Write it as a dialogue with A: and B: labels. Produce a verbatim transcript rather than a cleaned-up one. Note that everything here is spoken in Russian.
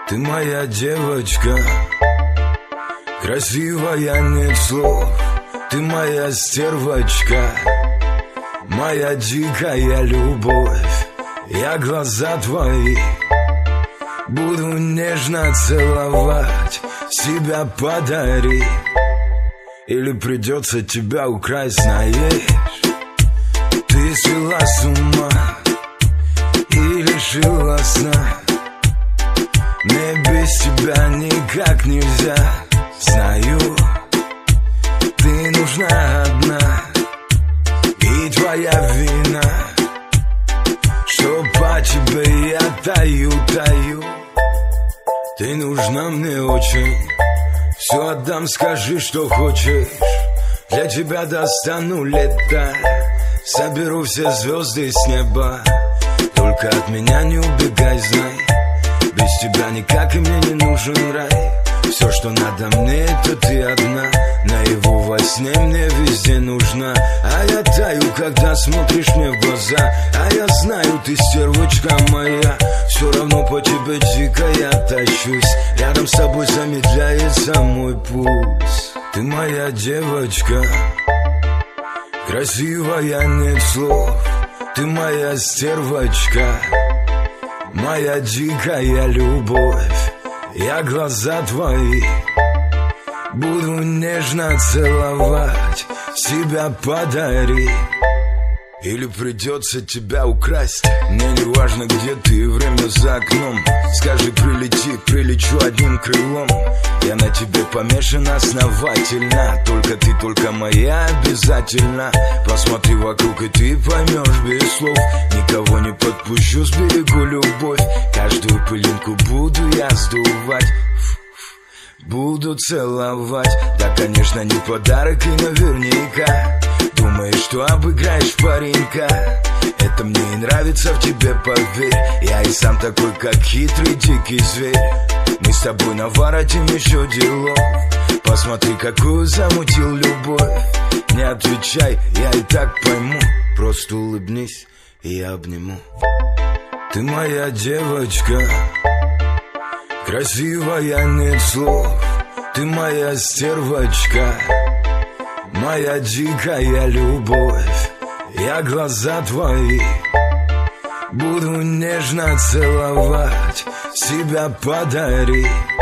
A: Ты моя девочка, красивая, нет слов. Ты моя стервочка, моя дикая любовь. Я глаза твои буду нежно целовать, себя подари, или придется тебя украсть, знаешь. Ты свела с ума и лишила сна. Мне без тебя никак нельзя. Знаю, ты нужна одна, и твоя вина, что по тебе я таю, таю. Ты нужна мне очень, все отдам, скажи, что хочешь. Для тебя достану лето, соберу все звезды с неба. Только от меня не убегай, знай, без тебя никак и мне не нужен рай. Все, что надо мне, это ты одна. Наяву во сне мне везде нужна. А я таю, когда смотришь мне в глаза. А я знаю, ты стервочка моя. Все равно по тебе дико я тащусь. Рядом с тобой замедляется мой пульс. Ты моя девочка, красивая, нет слов. Ты моя стервочка, моя дикая любовь. Я глаза твои буду нежно целовать, себя подари, или придется тебя украсть. Мне не важно, где ты, время за окном. Скажи, прилети, прилечу одним крылом. Я на тебе помешан основательно. Только ты, только моя обязательно. Посмотри вокруг, и ты поймешь без слов. Никого не подпущу, сберегу любовь. Каждую пылинку буду я сдувать, буду целовать. Да, конечно, не подарок и наверняка думаешь, что обыграешь паренька. Это мне и нравится в тебе, поверь. Я и сам такой, как хитрый дикий зверь. Мы с тобой наворотим еще делов. Посмотри, какую замутил любовь. Не отвечай, я и так пойму. Просто улыбнись, и я обниму. Ты моя девочка, красивая, нет слов. Ты моя стервочка, моя дикая любовь. Я глаза твои буду нежно целовать, себя подари,